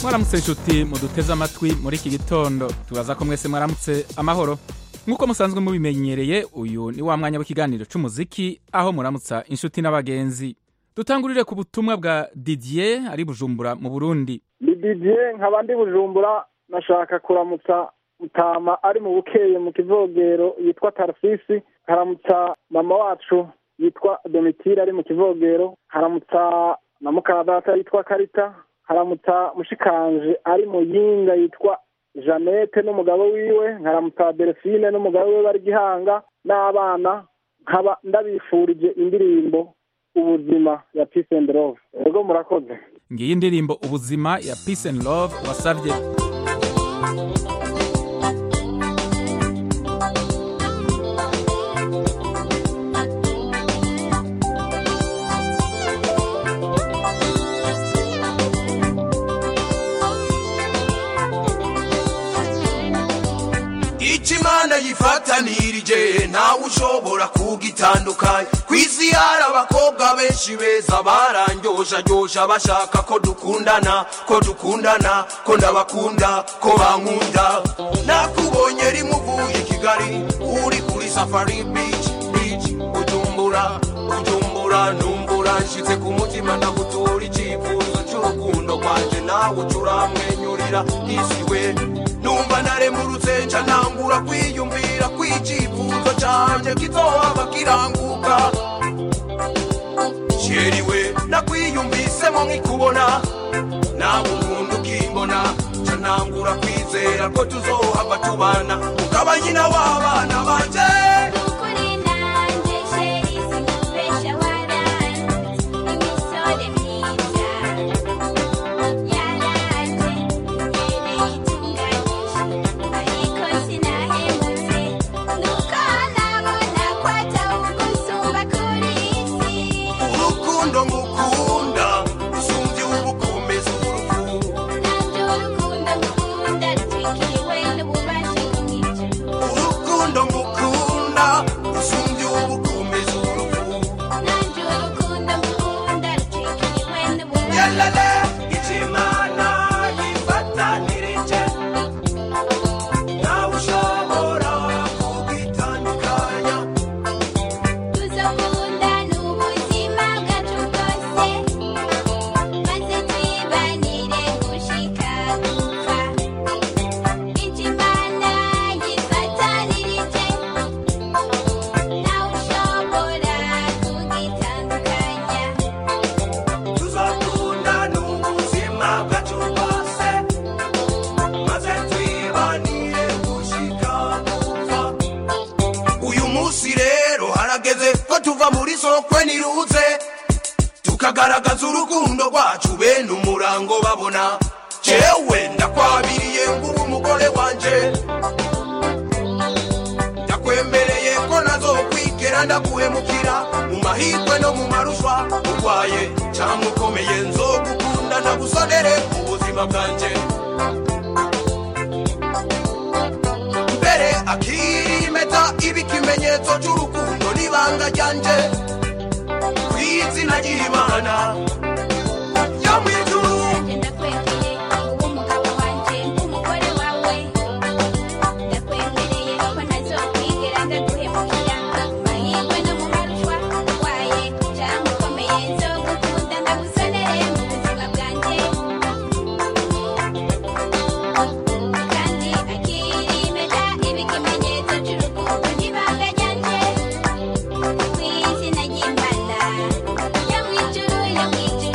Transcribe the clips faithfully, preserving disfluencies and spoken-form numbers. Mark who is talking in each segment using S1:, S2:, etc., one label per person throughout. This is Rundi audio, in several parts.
S1: mwaramutse inshuti muduteze amatwi muri iki gitondo tubaza ko mwese mwaramutse amahoro nk'uko musanzwe mubimenyereye uyu ni wa mwanya w'ikiganiro c'umuziki aho muramutsa inshuti n'abagenzi dutangurire ku butumwa bwa Didier ari Bujumbura mu Burundi.
S2: Ni Didier nkaba ndi Bujumbura nashaka kuramutsa Mutama ari mu Bukeye mu Kivogero yitwa Tarsisi, haramutsa mama wacu yitwa Domitira ari mu Kivogero, haramutsa na mukadata yitwa Karita, haramutsa mushikanje ari mu Yinga yitwa Janete n'umugabo wiwe, haramutsa Delphine n'umugabo wiwe bari Gihanga n'abana, nkaba ndabifurije indirimbo ubuzima ya Peace and Love. Ego murakoze.
S1: Ngiyi indirimbo ubuzima ya Peace and Love wasavye.
S3: Ichimana yifatanirije ntawe ushobora kugitandukanya kwisi hari abakobwa benshi beza barangyosha gyosha bashaka ko dukundana ko dukundana ko ndabakunda ko bankunda nakubonye rimuvuye Kigali uri kuri Safari Beach Beach Bujumbura Bujumbura numbura nshitse ku mutima ndagutura icyifuzo cy'urukundo kwanje nawe ucuramwenyurira isiwe numva naremurutse nca nangura kwiyumvira kw'icyifuzo canje kizohava kiranguka sheriwe nakwiyumvisemo nkikubona nawe unkunda ukimbona nca nangura kwizera ko tuzohava tubana ukaba nyina w'abana banje. Tukagaragaza urukundo rwacu bene umurango babona jewe ndakwabiriye ngubu umugore wanje ndakwemereye ko nazokwigera ndaguhemukira mu mahirwe no mu marushwa urwaye cyangwa ukomeye nzogukunda ndagusonere mu buzima bwanje mbere akirimeta ibikimenyetso cy'urukundo n'ibanga ryanje izina ry'Imana yo mwijuru ndakwemeye uwo mugabo wanje umugore wawe ndakwemereye ko nazokwigera ndaguhemukira mahirwe no mu marushwa waye cyangwa ukomeye nzogukunda ndagusonere mu buzima bwanjye kandi akirimeta ibikimenyetso cy'urukundo n'ibanga ryanje kw'izina ry'Imana.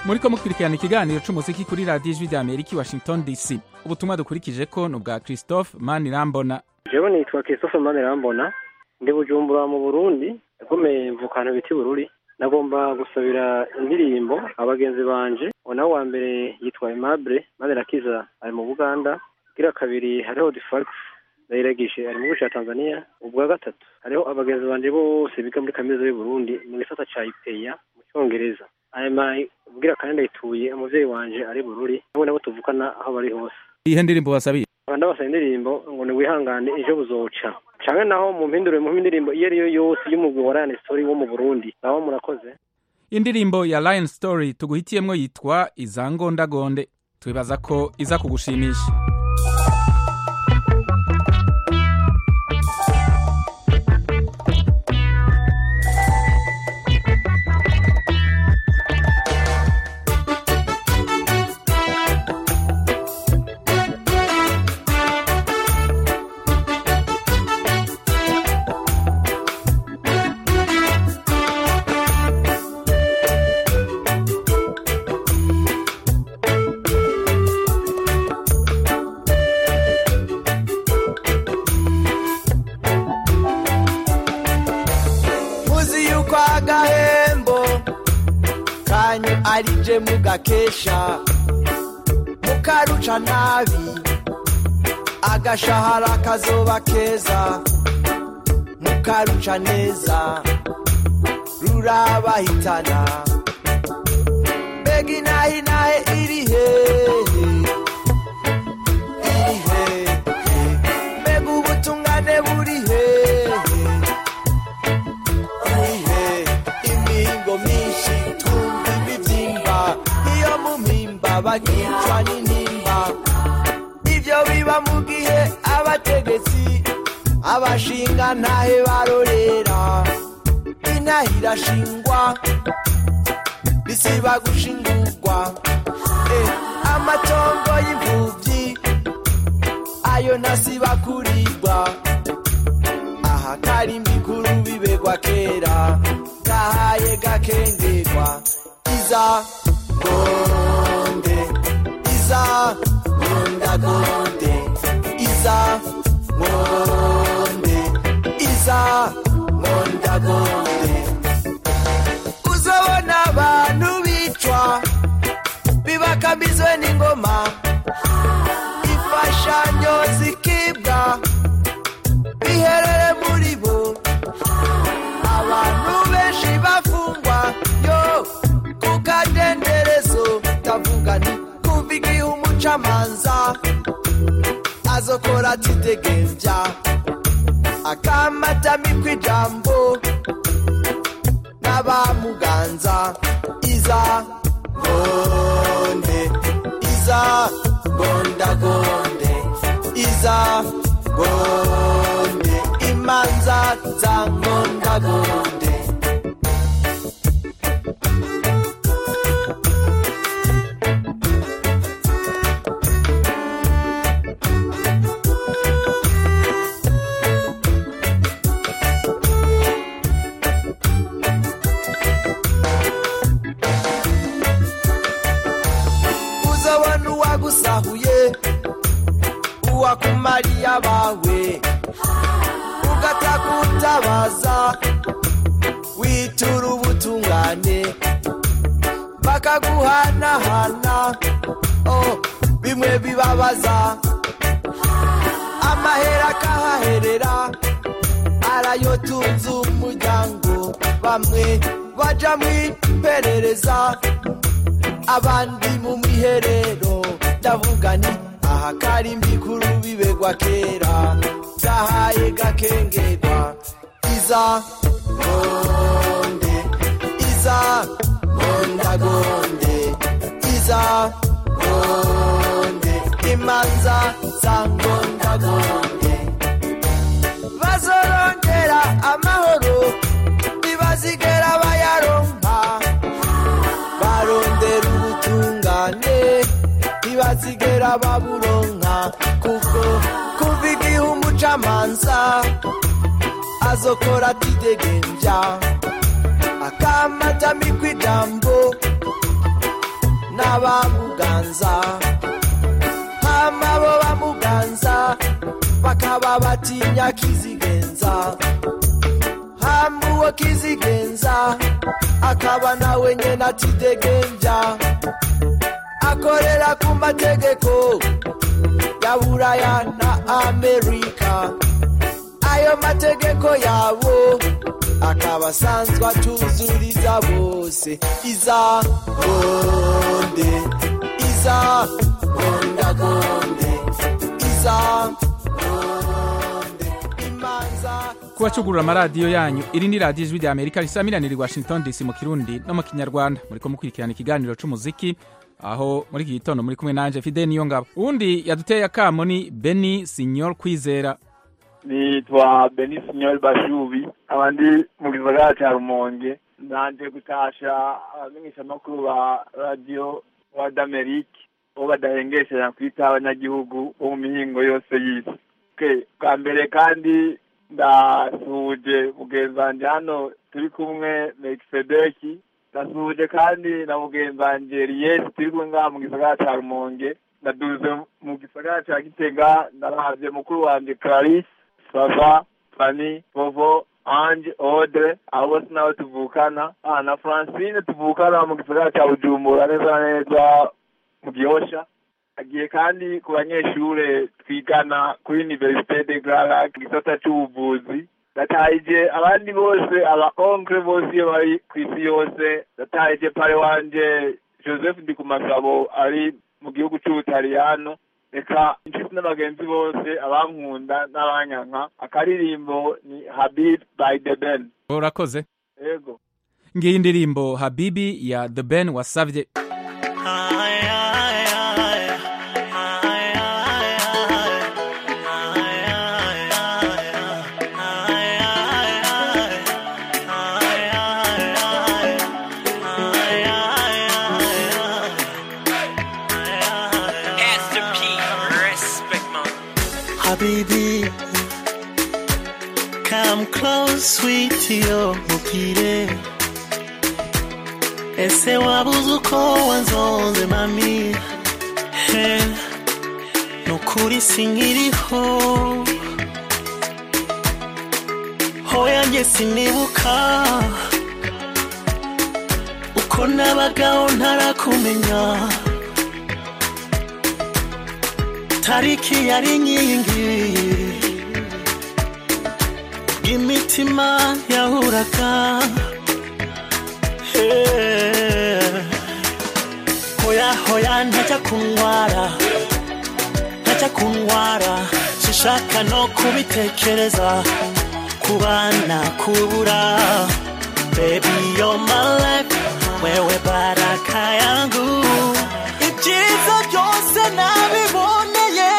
S1: muriko mukurikirana ikiganiro c'umuziki kuri radiyo ijwi rya Amerika i Washington D C. Ubutumwa dukurikije ko ni ubwa Christophe Manirambona.
S4: Jewe nitwa Christophe Manirambona, ndi Bujumbura mu Burundi, nakomeye mvukana biti Bururi. Nagomba gusabira indirimbo abagenzi banje. Ona wa mbere yitwa Aimable Manirakiza ari mu Buganda, gira kabiri hariho Difax Ndayiragishe ari mu gihugu ca Tanzania, ubwa gatatu hariho abagenzi banje bose biga muri kaminuza y'u Burundi mu gisata ca I P E A mu Cyongereza. Ayama ubwira kandi ndayituye umuvyeyi wanje ari Bururi, nabo nabo tuvukana aho bari hose.
S1: Ihe ndirimbo wasabiye?
S4: Abanda basa indirimbo ngo ni wihangane ejo buzoca. Canke naho mu mpindure mu ndirimbo iyo ariyo yose y'umugwi wa Lion Story wo mu Burundi. Naho murakoze.
S1: Indirimbo ya Lion Story tuguhitiyemwo yitwa Izangondagonde. Twibaza ko iza kugushimisha.
S5: Arije mugakesha mukaruca nabi agashahara kazoba keza mukaruca neza rurabahitana begi nahi nahe iri hehe iri hehe begi ubutungane buri hehe iri hehe imihingo myinshi bagicwa n'intimba ivyo biba mu gihe abategetsi abashinga ntahe barorera intahe irashingwa bisiba gushingurwa eh, amatongo y'imfuvyi ayo ntasiba kurigwa aha karimbi kuru bibegwa kera gahaye gakengerwa iza Gonde, Iza, Gonda Gonde, Iza, Gonde, Iza, Gonda Gonde. Uzabona abantu bicwa, bibakambizwe n'ingoma, imfashanyo zikibwa, biherere muri bo, abantu benshi bafungwa, yo, kukadenderezo tavuga ni kuvigi umucamanza azokora titegevya akamata mikwijambo n'abamuganza iza gonde iza gonda gonde iza gonde imanza za gonda gonde. Uwakumariya bawe ugatakutabaza witura ubutungane bakaguhanahana oh bimwe bibabaza amahera kahaherera arayotunze umuryango bamwe baja mwiperereza abandi mu miherero ndavuga ni aha karimbi kuru bibegwa kera gahaye gakengerwa iza gonde iza gonda gonde iza gonde imanza za gonda gonde bazorongera amahoro ntibazigera bayaronka barondera ubutungane ntibazigera baburonka kuko kuva igihe umucamanza azokora atidegemvya akamata mikwijambo n'abamuganza hama bo bamuganza bakaba batinya Kizigenza hama uwo Kizigenza akaba nawe nyene atidegenja akorera ku mategeko ya Buraya na Amerika ayo mategeko yabo akaba sanzwe atuzuriza bose iza gonde iza gonda gonde iza gonde imanza
S1: kubacugurura amaradiyo yanyu iri ni radiyo ijwi rya Amerika risamiranira i Washington D C mu Kirundi no mu Kinyarwanda muriko mukurikirana ikiganiro c'umuziki aho muri iki gitondo muri kumwe nanje Fidel Niyongabo undi yaduteye akamo ni Beni Signor Kwizera
S6: nitwa Beni Signor Bashubi abandi mu gisagara ca Rumonge nanje gutasha abamenyesha makuru ba radio wa d'Amerique bo badahengesha kwita abanyagihugu bo mu mihingo yose y'isi ke kambere kandi ndasuje mugenzanje hano turi kumwe Melkisedeki ndasuje kandi na mugenzanje Ries turi kumwe ngaha mu gisagara ca Rumonge ndaduze mu gisagara ca Gitega ndaravye mukuru wanje Clarisse Sava Fanny Povo Ange Audrey abo bose nabo tuvukana ah na Francine tuvukana mu gisagara ca Bujumbura neza neza mu Gihosha agiye kandi ku banyeshure twigana kuri Université de Grand gisata c'ubuvuzi dataije abandi bose aba onkre bose bari kwisi yose dataije pare wanje Joseph Ndikumasabo ari mu gihugu c'Ubutaliyano reka inshuti n'abagenzi bose abankunda n'abanyanka akaririmbo ni Habib by The Ben.
S1: Urakoze.
S6: Yego.
S1: Ngiyi indirimbo Habibi ya The Ben wasavye.
S7: Habibi, come close, sweetie, oh, mukire. Ese wabuze uko wanzonze mami. He, nukuri sinkiriho. Hoya nge sinibuka. Uko nabagaho ntarakumenya. Tariki yari nyingi imitima yahuraga hoya hoya ntajya kunwara ntajya kunwara sishaka no kubitekereza kubana kubura baby you're my life wewe baraka yangu ibyiza byose nabibona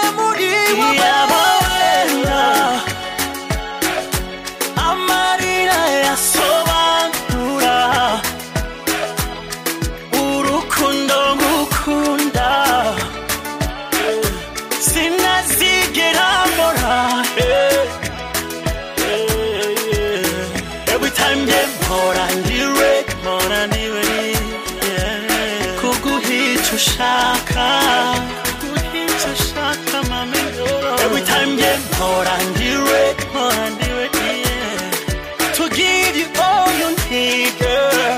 S7: Shaka, shaka, mami. Every time you more and do it, more and do it, yeah. To give you all you need, girl.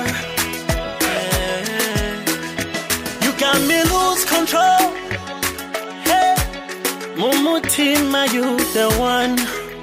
S7: Yeah. You got me lose control. Hey, Mumutima, you the one.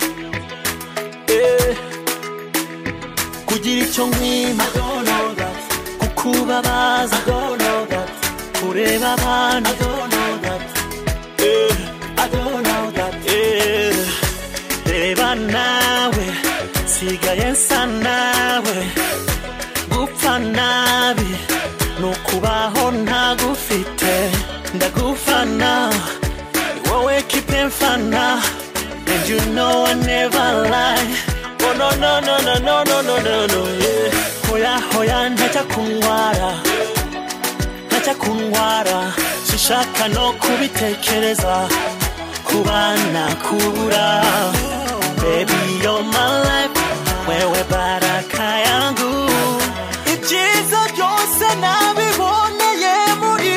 S7: Yeah. Kugira icyo nkwima, I don't know that. Kukubabaza, I don't know that. Kureba abantu, I don't know that. Yeah, I don't know that. Yeah, reba nawe, sigaye nsa nawe, gupfa nabi, nukubaho ntagufite, ndagufana, wowe kipe mfana, and you know I never lie. Oh no no no no no no no no no. Yeah, hoya hoya ntajya kunwara. Ntajya kunwara sishaka no kubitekereza kubana kubura baby you're my life wewe baraka yangu ibyiza byose nabiboneye muri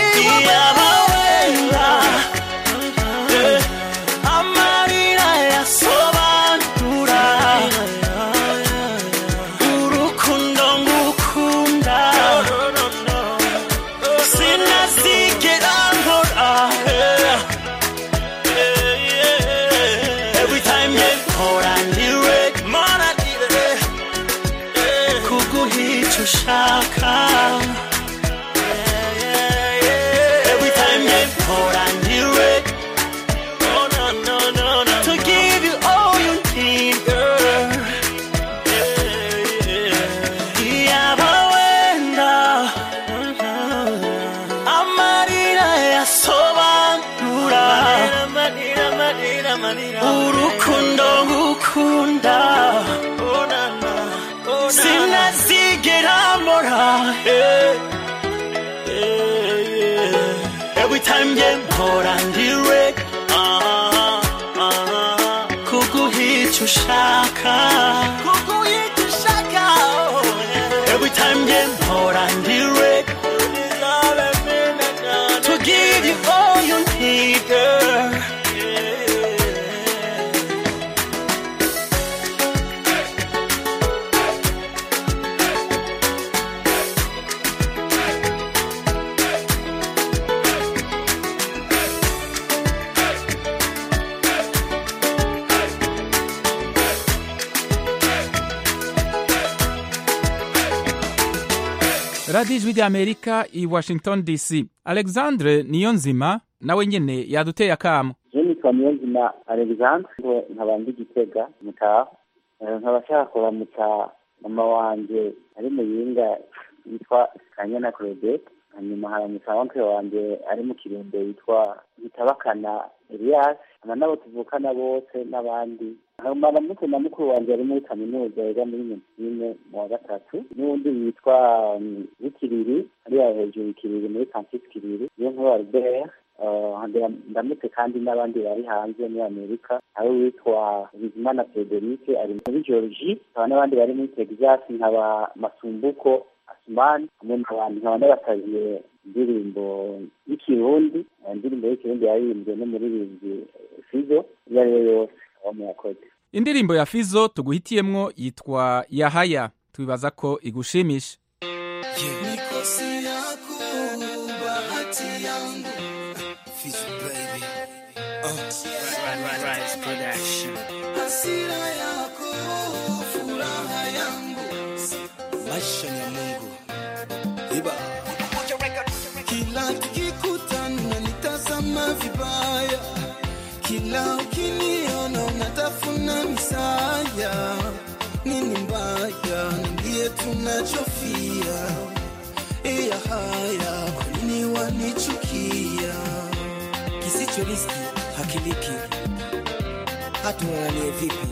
S7: Hey, yeah, yeah. Every time you pour on direct, ah, ah, kuku hit you shaka, kuku hit you shaka. Oh, yeah. Every time you pour on direct, to give you all you need, girl.
S1: radiyo ijwi ry'amerika i washington dc. Alexandre Niyonzima nawe nyene yaduteye akamo.
S8: Je nitwa Niyonzima Alexandre, nkaba ndi Gitega mutaho, nkaba nshaka kuramutsa mama wanje ari mu Yinga yitwa Kanyana Claudette, hanyuma haramutsa wanke wanje ari mu Kirundo yitwa Bitabakana Elias, nabo tuvukana bose n'abandi. Hanyuma mukuru na mukuru wanje ari muri kaminuza yiga muri Medicine mu wa gatatu, n'undi yitwa Bikiriri ari hejuru Kiriri muri campus Kiriri, niyo nkuru Albert. Uh, ndamutse kandi n'abandi bari hanze muri Amerika, aho witwa Bizimana Frederic ari muri Georgie, abana n'abandi bari muri Texas nkaba Masumbuko Asman, hamwe n'abantu nkaba n'abatabiye indirimbo y'ikirundi, indirimbo y'ikirundi yaririmbwe no muri Rizzi Fizo yari yose aho muyakoze.
S1: Indirimbo ya Fizo tuguhitiyemwo yitwa Yahaya, tubibaza ko igushimisha.
S5: Yeah.
S7: Rise Production.
S5: Hasira yako furaha yangu,
S7: Maisha ya Mungu. Iba.
S5: Kila tukikutana nitazama vibaya, kila ukiniona unatafuna misaya. Nini mbaya ndiye tunachofia, iya haya kwa nini wanichukia? Kisicho riski hakiliki, hatuonanie vipi?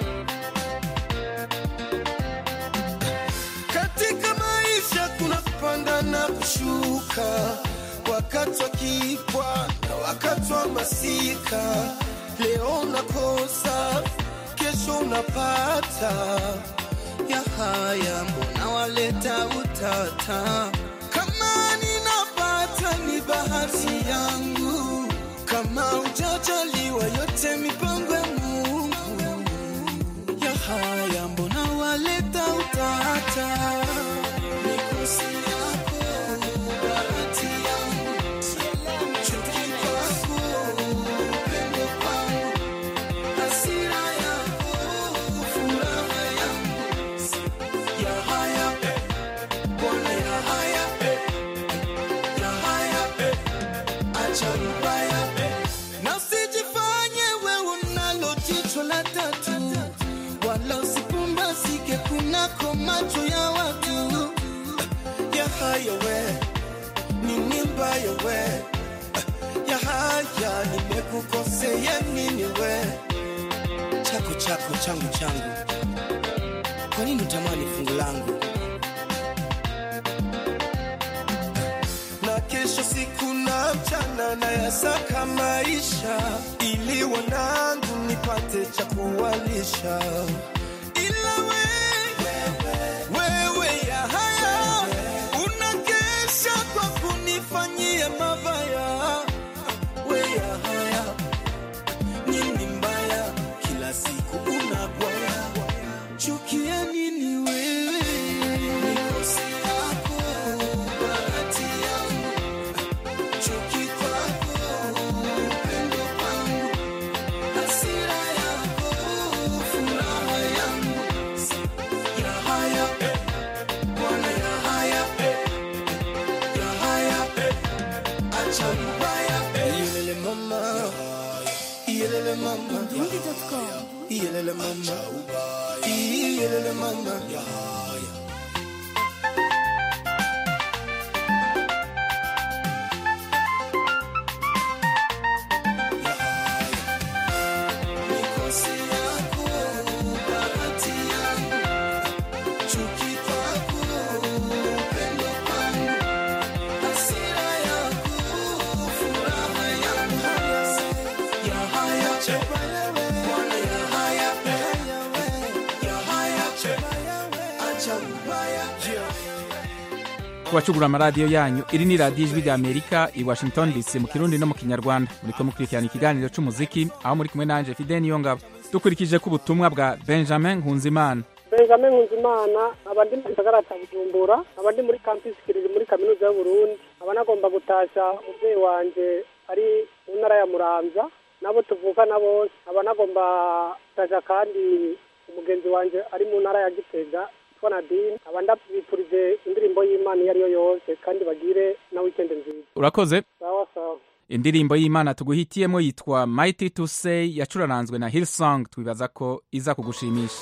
S5: Katika maisha kuna kupanda na kushuka, wakati wa kipwa na wakati wa masika. Leo unakosa, kesho unapata. Ya haya mbona waleta utata? Kama ninapata ni bahati yangu, kama ujajaliwa yote mipango ya Mungu. Ya haya mbona waleta utata? Mikosi yako, bahati yangu, chuki kwako, upendo kwangu. Hasira yako, furaha yangu. Ya haya, Bwana ya haya, ya haya, acha ubaya. Na usijifanye wewe unalo jicho la tatu, wala usipumbazike kunako macho ya watu. Ya haya we, nini mbaya we? Ya haya nimekukosea nini we? Chako chako changu changu, kwa nini utamani fungu langu? Na kesho siku na mchana na yasaka maisha, ili wanangu nipate cha kuwalisha. Ila wewe, wewe ya haya, unakesha kwa kunifanyia mabaya. We ya haya, nini mbaya, kila siku unagwaya. Chukia nini wewe? Mikosi yako, bahati yangu, chuki kwako, upendo kwangu. Hasira yako, furaha yangu. Ya haya, Bwana ya haya, ya haya, acha ubaya. Iyelele mama, iyelele mama, iyelele mama, iyelele mama, ya haya. Mikosi yako, bahati yangu, chuki kwako, upendo
S1: kubacugura amaradiyo yanyu. Iri ni radiyo ijwi rya Amerika i Washington D C mu Kirundi no mu Kinyarwanda. Muriko mukurikirana ikiganiro c'umuziki aho muri kumwe nanje Fidel Niyongabo. Dukurikije ku butumwa bwa Benjamin Nkunzimana.
S9: Benjamin Nkunzimana abandi mu gisagara cya Bujumbura, abandi muri campus Kiriri muri kaminuza y'u Burundi. Abanagomba gutasha umuvyeyi wanje ari mu ntara ya Muramvya, nabo tuvukana bose. Abanagomba gutasha kandi umugenzi wanje ari mu ntara ya Gitega twa Nadine. Abanda bipurije indirimbo y'Imana iyo ari yo yose kandi bagire na weekend nziza.
S1: Urakoze.
S9: Sawa sawa.
S1: Indirimbo y'Imana tuguhitiyemo yitwa Mighty to Say yacuranzwe na Hillsong. Twibaza ko iza kugushimisha.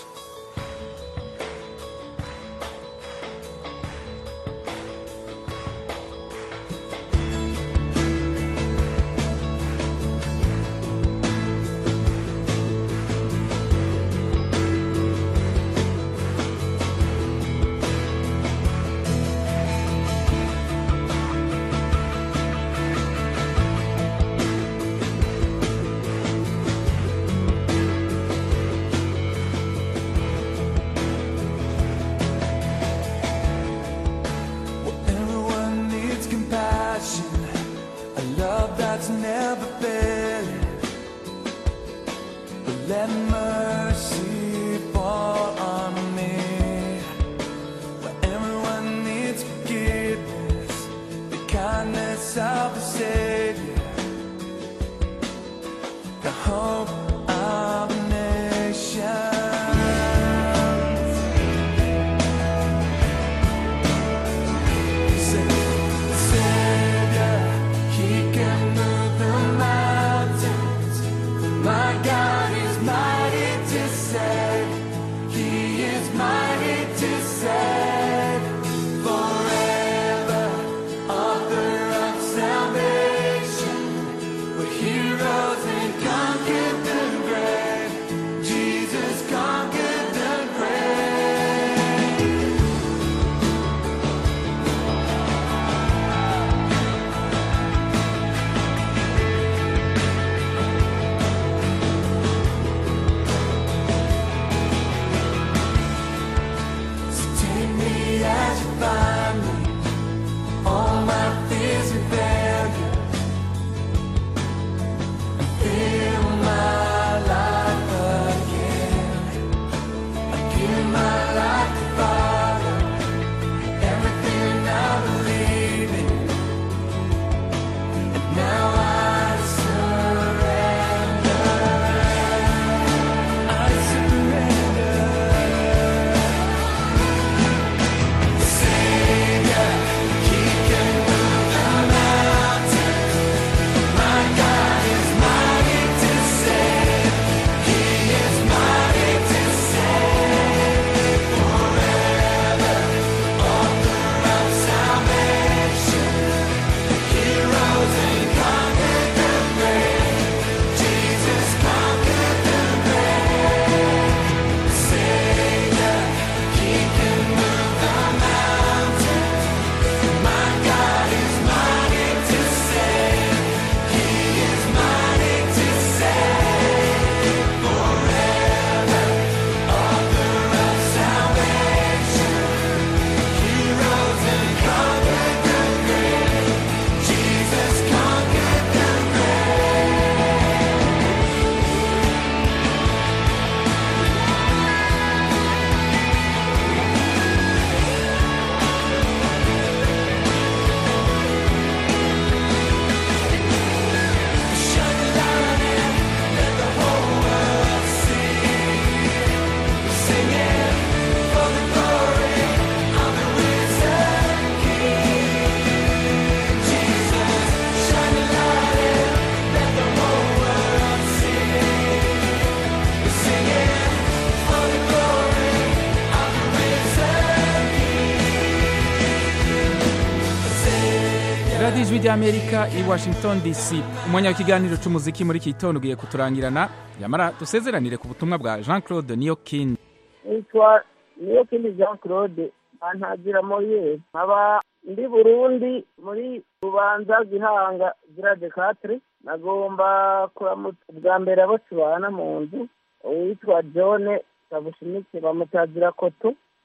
S1: radiyo ijwi ry'Amerika i Washington D C. Umwanya w'ikiganiro c'umuziki muri iki gitondo ugiye kuturangirana, yamara dusezeranire ku butumwa bwa Jean Claude Niyokindi.
S2: Nitwa Niyokindi Jean Claude Antagira Moye, aba ndi Burundi muri Bubanza Gihanga grade quatre. Nagomba kuramutsa bwa mbere abo tubana mu nzu, witwa John Sabushimike bamutagira Koto,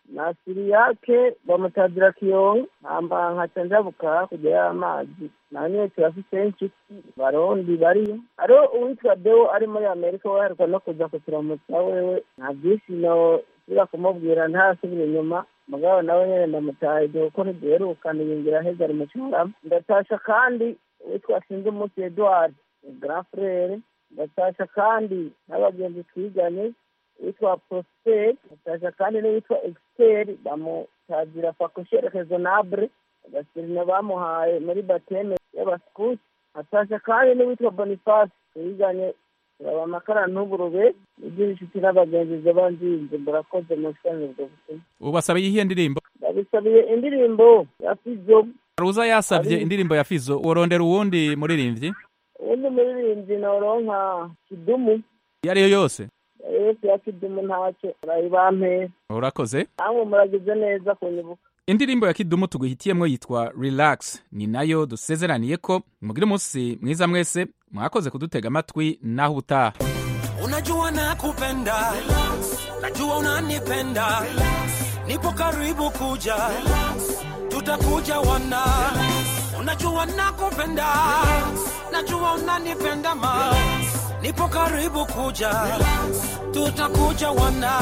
S10: na siri yake bamutazira kiyonga hamba nkaca njabuka kujya amazi nanye turafise inshuti barundi bari aro uwitwa Deo ari muri Amerika waheruka no kuza kuturamutsa wewe nta byinshi no tira kumubwira ntasubire inyuma mugabo nawe nyene ndamutaye kuko ntiduherukana yingira heza ari mu cyarama ndatasha kandi witwa Sinzi Musi Edouard grand frère ndatasha kandi n'abagenzi twiganye witwa Prosper ndatasha kandi n'uwitwa Expert bamutazira fakoshere raisonnable basirina bamuhaye muri bateme y'abaskuti ndatasha kandi n'uwitwa Boniface twiganye turaba amakara n'uburube ibyinshi n'abagenzi z'abanzinze burakoze mu cyane bwo gusoma
S1: ubasabiye iyihe ndirimbo
S10: ndabisabiye indirimbo ya Fizo
S1: Ruza yasavye indirimbo ya Fizo urondera uwundi muririmbyi
S10: uwundi muririmbyi noronka Kidumu
S1: yariyo yose
S10: yose ya Kidumu ntacyo urayibampe
S1: urakoze
S10: namwe muragize neza kunyibuka
S1: indirimbo ya Kidumu tuguhitiyemwo yitwa Relax ni nayo dusezeraniye ko mugire umunsi mwiza mwese mwakoze kudutega amatwi naho utaha
S7: unajua nakupenda najua unanipenda nipo karibu kuja tutakuja wana unajua nakupenda najua unanipenda ma nipo karibu kuja tutakuja wana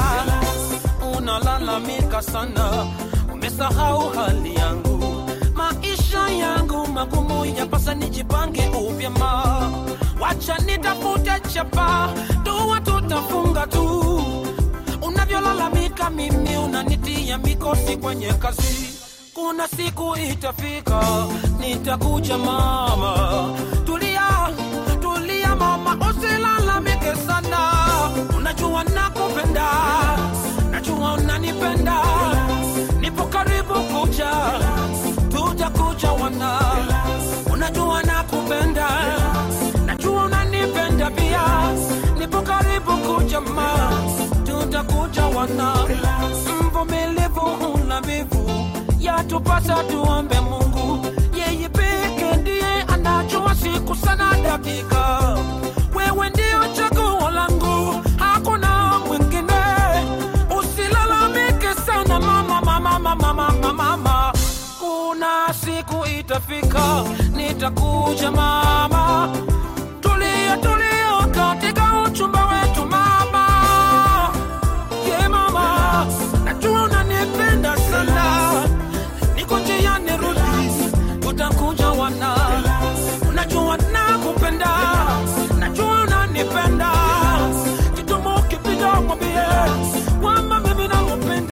S7: unalalamika sana umesahau hali yangu maisha yangu magumu yapasa nijipange upya ma wacha nitafute chapa dua tutafunga tu unavyolalamika mimi unanitia mikosi kwenye kazi kuna siku itafika nitakuja mama tulia tulia mama usilalamike sana unajua nakupenda najua unanipenda nipo karibu kuja tutakuja wana unajua nakupenda najua unanipenda pia nipo karibu kuja ma tutakuja wana mvumilivu huna vivu yatupasa tuombe Mungu yeye pekee ndiye anajua siku sana dakika wewe ndio chaguo langu hakuna mwingine usilalamike sana mama mama mama mama mama kuna siku itafika nitakuja mama